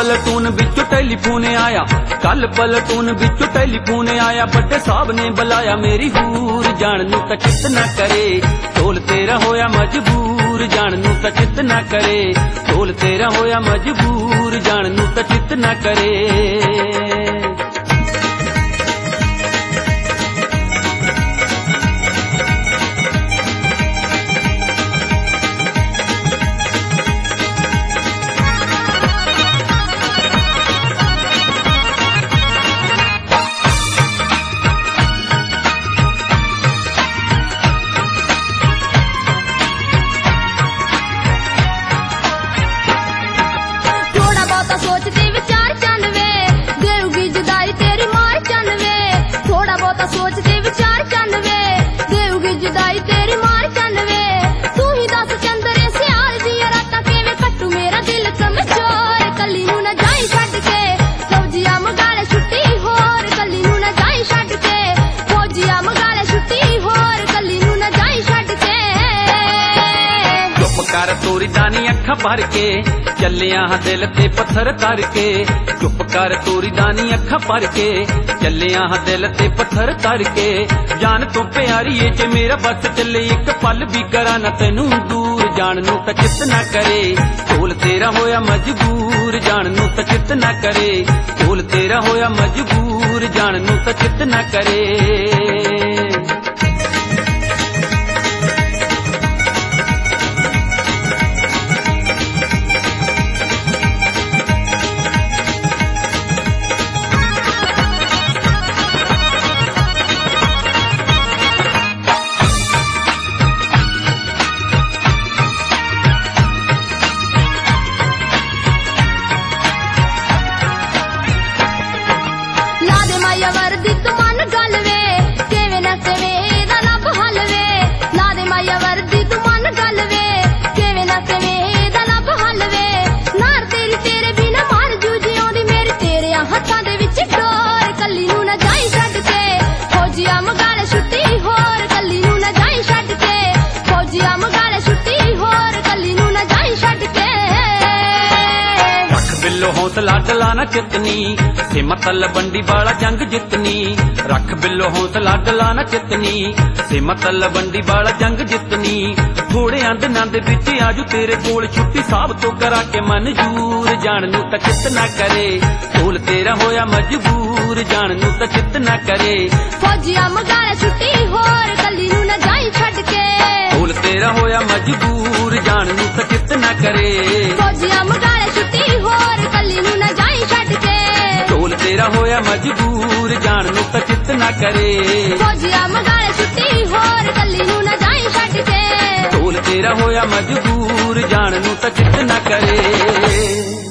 पलटून विचों टेलीफोन आया, कल पलटून विचों टेलीफोन आया, बड़े साहब ने बुलाया मेरी हूर जान नू तां चित ना करे, ढोल तेरा होया मजबूर जान नू तां चित ना करे, ढोल तेरा होया मजबूर जान नू तां चित ना करे। सोचते विचार चन वे देऊगी जुदाई तेरी मार चन वे, थोड़ा बहुता सोचते विचार चन वे देऊगी जुदाई तेरी मार चन वे। तू ही दस चंदरे सियाल दिया रातां किवें कट्टू मेरा दिल कमजोर, कली नू ना जाई छड्ड के फौजिया मगाले छुट्टी होर, कली नू ना जाई छड्ड के फौजिया मगाले छुट्टी होर, कली नू ना जाई छड्ड के। चुप कर तोरी दानी अखां भर के चलिया हाँ दिल ते पत्थर धर के, चुप कर तोरी दानी अखां भर के चलिया हाँ दिल ते पत्थर धर के। जान तू प्यारी है जे मेरा बस चले एक पल भी करा ना तैनू दूर, जान नू तां चित ना करे, ढोल तेरा होया मजबूर जान नू तां चित ना करे, ढोल तेरा होया मजबूर जान नू तां चित ना करे। वर्दी तू मन गल वे केवें ना केवें दा लब हल वे, ला दे माया वर्दी तू मन गल वे केवें ना केवें दा लब हल वे। नार तेरी तेरे बिना मार जूझी आउंदी मेरी तेरे हत्थां दे विच डोर, कली नू ना जाई छड्ड के फौजिया मगाले छुट्टी होर, कली नू ना जाई छड्ड के फौजिया मगाले छुट्टी होर, कली नू ना जाई छड्ड के। रख बिल्लो हौसला डलाना चितनी सिमत लबंडी वाला जंग जितनी, रख बिल्लो हौसला डलाना चितनी सिमत लबंडी वाला जंग जितनी। थोड़े अंद नंद बिच आजू तेरे कोल छुट्टी साहब तो करा के मंजूर, जान नू तां चित ना करे, ढोल तेरा होया मजबूर जान नू तां चित ना करे। फौजिया मगाले छुट्टी होर, कली नू ना जाई छड्ड के ढोल तेरा होया मजबूर जान नू तां चित ना करे, फौजिया मगाले छुट्टी होर, कली नू ना जाई छड्ड के ढोल तेरा होया मजबूर जान नू तां चित ना करे, फौजिया मगाले छुट्टी होर, कली नू ना जाई छड्ड के ढोल तेरा होया मजबूर जान नू तां चित ना करे।